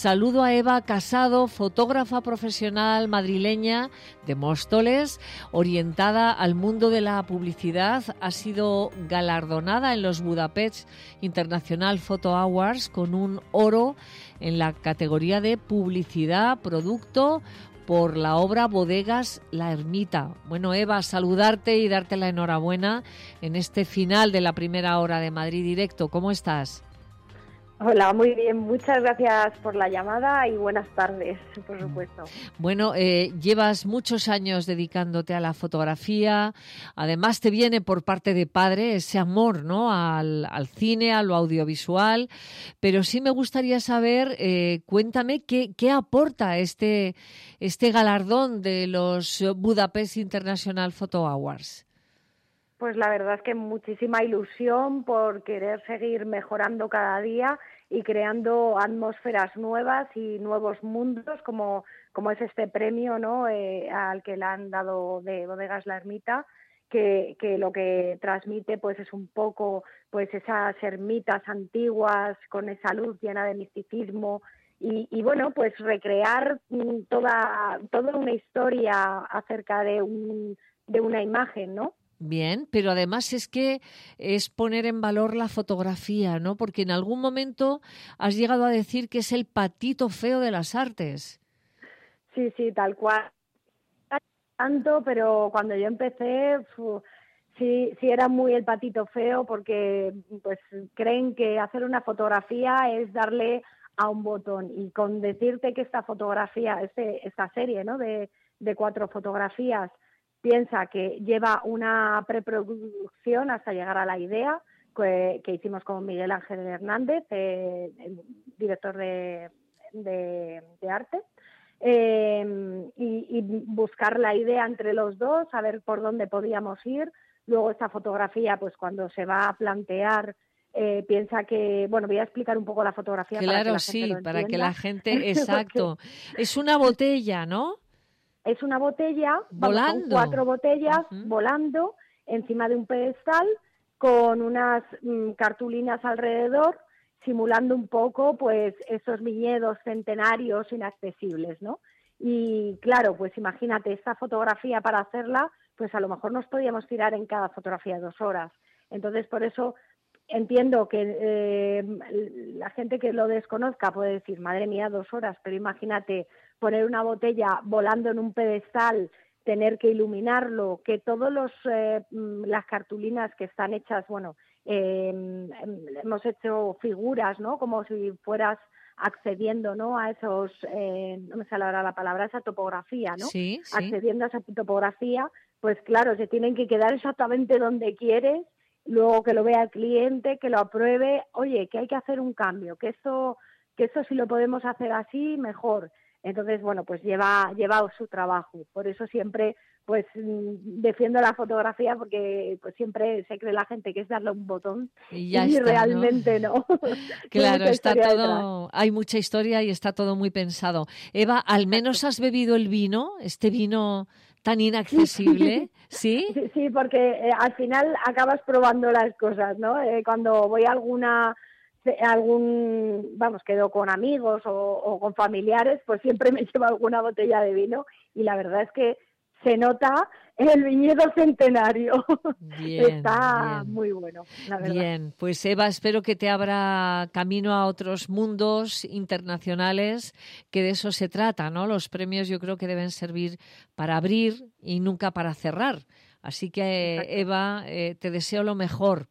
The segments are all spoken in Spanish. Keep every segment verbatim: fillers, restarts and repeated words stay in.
Saludo a Eva Casado, fotógrafa profesional madrileña de Móstoles, orientada al mundo de la publicidad. Ha sido galardonada en los Budapest International Photo Awards con un oro en la categoría de publicidad, producto, por la obra Bodegas La Ermita. Bueno, Eva, saludarte y darte la enhorabuena en este final de la primera hora de Madrid Directo. ¿Cómo estás? Hola, muy bien. Muchas gracias por la llamada y buenas tardes, por supuesto. Bueno, eh, llevas muchos años dedicándote a la fotografía. Además, te viene por parte de padre ese amor, ¿no?, al, al cine, a lo audiovisual. Pero sí me gustaría saber, eh, cuéntame, qué, qué aporta este, este galardón de los Budapest International Photo Awards. Pues la verdad es que muchísima ilusión por querer seguir mejorando cada día y creando atmósferas nuevas y nuevos mundos, como, como es este premio, ¿no?, eh, al que le han dado de Bodegas La Ermita, que, que lo que transmite pues es un poco pues esas ermitas antiguas con esa luz llena de misticismo y, y bueno, pues recrear toda, toda una historia acerca de, un, de una imagen, ¿no? Bien, pero además es que es poner en valor la fotografía, ¿no? Porque en algún momento has llegado a decir que es el patito feo de las artes. Sí, sí, tal cual. Tanto, pero cuando yo empecé, fu, sí, sí era muy el patito feo, porque pues creen que hacer una fotografía es darle a un botón. Y con decirte que esta fotografía, este, esta serie, ¿no?, de, de cuatro fotografías, piensa que lleva una preproducción hasta llegar a la idea que, que hicimos con Miguel Ángel Hernández, eh, el director de, de, de arte, eh, y, y buscar la idea entre los dos, saber por dónde podíamos ir. Luego esta fotografía, pues cuando se va a plantear, eh, piensa que, bueno, voy a explicar un poco la fotografía. Claro, para que la sí, gente lo para que la gente, entienda. exacto. Es una botella, ¿no? Es una botella, vamos, Volando. son cuatro botellas uh-huh. volando encima de un pedestal con unas mm, cartulinas alrededor, simulando un poco pues esos viñedos centenarios inaccesibles, ¿no? Y claro, pues imagínate, esta fotografía para hacerla, pues a lo mejor nos podíamos tirar en cada fotografía dos horas. Entonces, por eso entiendo que eh, la gente que lo desconozca puede decir, madre mía, dos horas, pero imagínate poner una botella volando en un pedestal, tener que iluminarlo, que todos los eh, las cartulinas que están hechas, bueno, eh, hemos hecho figuras, ¿no?, como si fueras accediendo, ¿no?, a esos, eh, no me sale ahora la palabra, esa topografía, ¿no? Sí, sí. Accediendo a esa topografía, pues claro, se tienen que quedar exactamente donde quieres, luego que lo vea el cliente, que lo apruebe, oye, que hay que hacer un cambio, que eso, que eso si lo podemos hacer así, mejor. Entonces, bueno, pues lleva, lleva su trabajo. Por eso siempre, pues, defiendo la fotografía, porque pues siempre se cree la gente que es darle un botón y, ya y está, realmente no. no. Claro, está todo, detrás. Hay mucha historia y está todo muy pensado. Eva, ¿al menos Exacto. has bebido el vino, este vino tan inaccesible? ¿Sí? Sí, sí, porque eh, al final acabas probando las cosas, ¿no? Eh, cuando voy a alguna... algún, vamos, quedo con amigos o, o con familiares, pues siempre me llevo alguna botella de vino y la verdad es que se nota el viñedo centenario. Bien, está bien. muy bueno, la verdad. Bien, pues Eva, espero que te abra camino a otros mundos internacionales, que de eso se trata, ¿no? Los premios yo creo que deben servir para abrir y nunca para cerrar. Así que, Exacto. Eva, eh, te deseo lo mejor.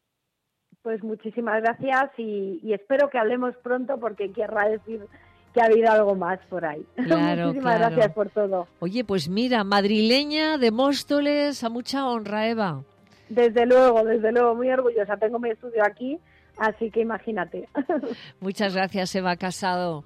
Pues muchísimas gracias y, y espero que hablemos pronto, porque querrá decir que ha habido algo más por ahí. Claro, muchísimas claro. gracias por todo. Oye, pues mira, madrileña de Móstoles, a mucha honra, Eva. Desde luego, desde luego, muy orgullosa. Tengo mi estudio aquí, así que imagínate. Muchas gracias, Eva Casado.